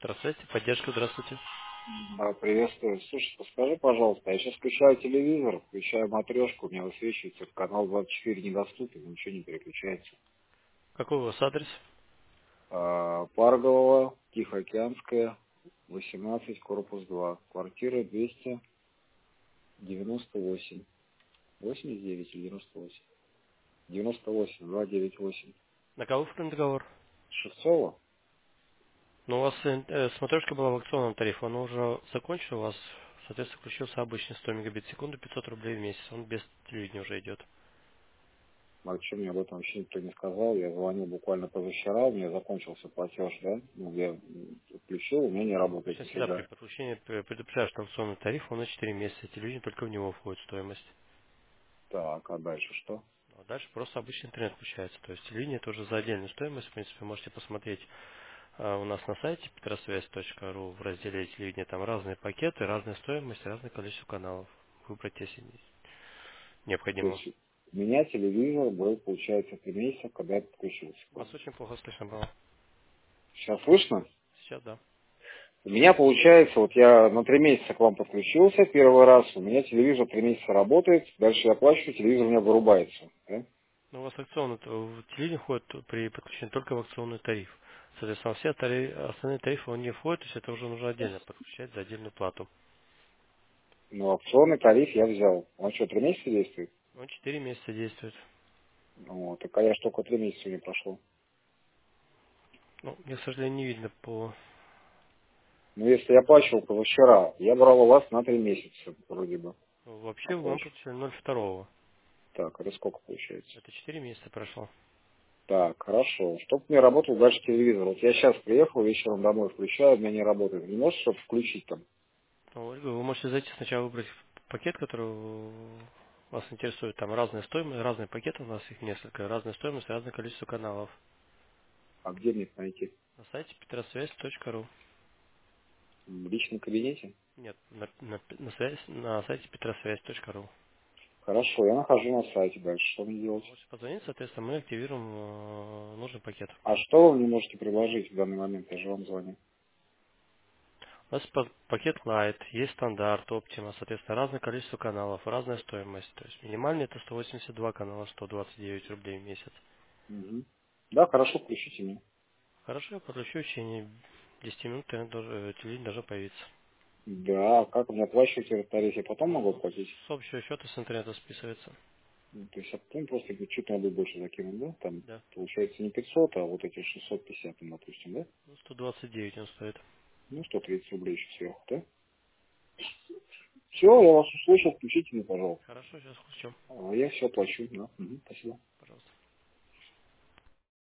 Здравствуйте, поддержка, здравствуйте. Приветствую. Слушай, подскажи, пожалуйста, я сейчас включаю телевизор, включаю матрешку, у меня высвечивается канал 24 недоступен, ничего не переключается. Какой у вас адрес? Парголова, Тихоокеанская, 18, корпус 2, квартира 298. 89 или 98? 98, 298. На кого оформлен договор? Шевцова? Ну, у вас смотрешка была в акционном тарифе, он уже закончил, у вас, соответственно, включился обычный 100 мегабит в секунду, 500 рублей в месяц, он без телевидения уже идет. А что мне об этом вообще никто не сказал? Я звонил буквально позавчера, у меня закончился платеж, да? Ну, я включил, у меня не работает Обычно всегда при нифига. подключении предупреждаю, что аукционный тариф, он на 4 месяца, телевидение только в него входит стоимость. Так, а дальше что? А дальше просто обычный интернет включается, то есть телевидение тоже за отдельную стоимость, в принципе, можете посмотреть у нас на сайте petrosвязь.ру в разделе телевидения, там разные пакеты, разная стоимость, разное количество каналов. Выбрать, если То необходимо. есть у меня телевизор был, получается, 3 месяца, когда я подключился к Вас вам. очень плохо слышно было. Сейчас слышно? Сейчас да. У меня получается, вот я на 3 месяца к вам подключился первый раз, у меня телевизор 3 месяца работает, дальше я плачу, телевизор у меня вырубается. Да? Но у вас акционный телевидение входит при подключении только в акционный тариф. Соответственно, все остальные тарифы он не входит, то есть это уже нужно отдельно подключать за отдельную плату. Но опционный тариф я взял. Он что, 3 месяца действует? Он 4 месяца действует. Вот, так а я ж только 3 месяца не прошло. Ну, мне, к сожалению, не видно по... Но если я плачивал позавчера, я брал у вас на 3 месяца, вроде бы, Вообще вы вам оплачивал. подключили 0,2. Так, это сколько получается? Это 4 месяца прошло. Так, хорошо. Чтоб мне работал дальше телевизор. Вот я сейчас приехал, вечером домой включаю, у меня не работает. Не можешь что-то включить там? Ну, Ольга, вы можете зайти сначала выбрать пакет, который вас интересует. Там разная стоимость, разные пакеты, у нас их несколько, разная стоимость, разное количество каналов. А где мне это найти? На сайте petrosвязь.ру. В личном кабинете? Нет, на сайте petrosвязь.ру. Хорошо, я нахожу на сайте дальше. Что мне делать? Можете позвонить, соответственно, мы активируем нужный пакет. А что вы мне можете предложить в данный момент? Я же вам звоню. У нас пакет Lite, есть стандарт, Optima, соответственно, разное количество каналов, разная стоимость. То есть минимальный это 182 канала, 129 рублей в месяц. Угу. Да, хорошо, включите меня. Хорошо, я подключу в течение 10 минут, телевидение должно появиться. Да, как мне оплачивать этот тариф? Я потом могу Ну, оплатить? с общего счета с интернета списывается. Ну, то есть, а потом просто чуть надо больше закинуть, да? Там, Да. получается, не 500, а вот эти 650, там, допустим, да? Ну, 129 он стоит. Ну, 130 рублей еще сверху, да? Все, я вас услышал, включите мне, пожалуйста. Хорошо, сейчас включу. Я все плачу, да. Спасибо.